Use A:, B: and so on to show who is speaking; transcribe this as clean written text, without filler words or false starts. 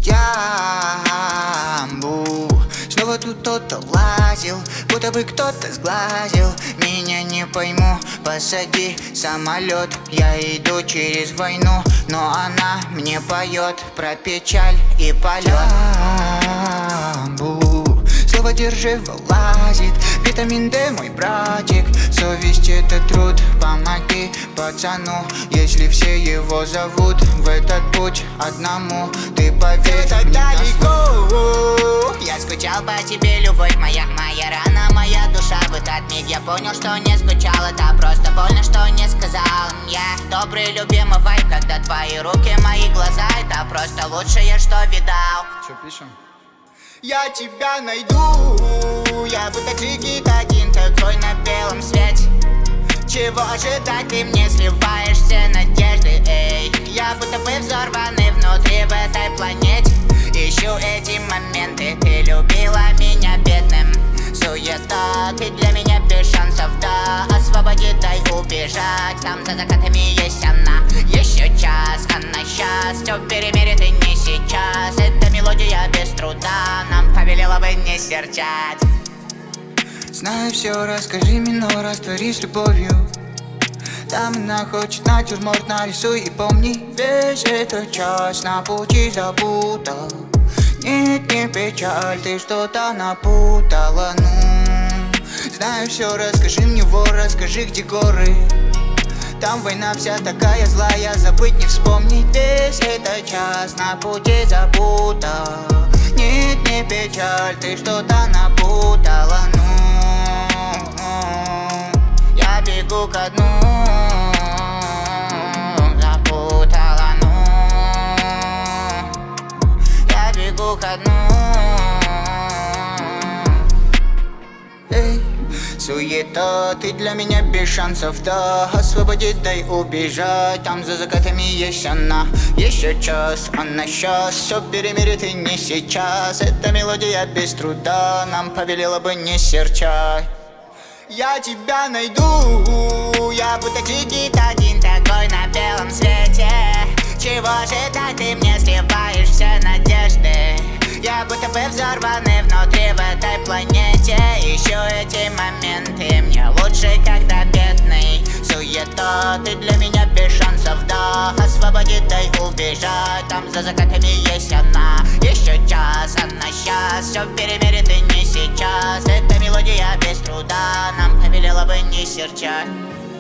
A: Ямбу. Снова тут кто-то лазил, будто бы кто-то сглазил. Меня не пойму, посади самолет. Я иду через войну, но она мне поет про печаль и полет. Ямбу. Слово держи вылазит, витамин D, мой братик. Совесть — это труд, помоги пацану, если все его зовут в этот путь одному. Ты поверь, так далеко.
B: Я скучал по тебе, любовь моя, моя рана, моя душа. В этот миг я понял, что не скучал. Это просто больно, что не сказал. Я добрый, любимый вайб, когда твои руки, мои глаза. Это просто лучшее, что видал.
A: Что пишем? Я тебя найду, я будто джигит один такой на белом свете. Чего ожидать, ты мне сливаешься надежды, эй. Я будто бы взорванный внутри в этой планете. Ищу эти моменты, ты любила меня бедным. Суета, ты для меня без шансов, да. Освободи, дай убежать, там за закатами есть она. Еще час, она щас, все перемерит и не сейчас. Эта мелодия без труда нам повелела бы не серчать. Знаю все, расскажи мне, но растворись любовью. Там она хочет натюрморт, нарисуй и помни. Весь этот час на пути запутал. Нет, не печаль, ты что-то напутала, ну. Знаю все, расскажи мне, вор, расскажи, где горы. Там война вся такая злая, забыть не вспомнить. Весь этот час на пути запутал. Нет, не печаль, ты что-то напутала, ну. Я бегу ко дну, запутала, ну. Я бегу ко дну. Эй, суета, ты для меня без шансов, да. Освободи, дай убежать, там за закатами есть она. Еще час, она щас, все перемерит и не сейчас. Эта мелодия без труда нам повелела бы не серчать. Я тебя найду, я будто джигит один такой на белом свете. Чего ожидать, ты мне сливаешь все надежды. Я будто бы взорванный внутри в этой планете. Ищу эти моменты, мне лучше, когда бедный. Суета, ты для меня без шансов, да. Освободи, дай убежать, там за закатами есть она. Еще час, она щас, все перемерит и не сейчас. Эта мелодия без труда нам повелела бы не серчать.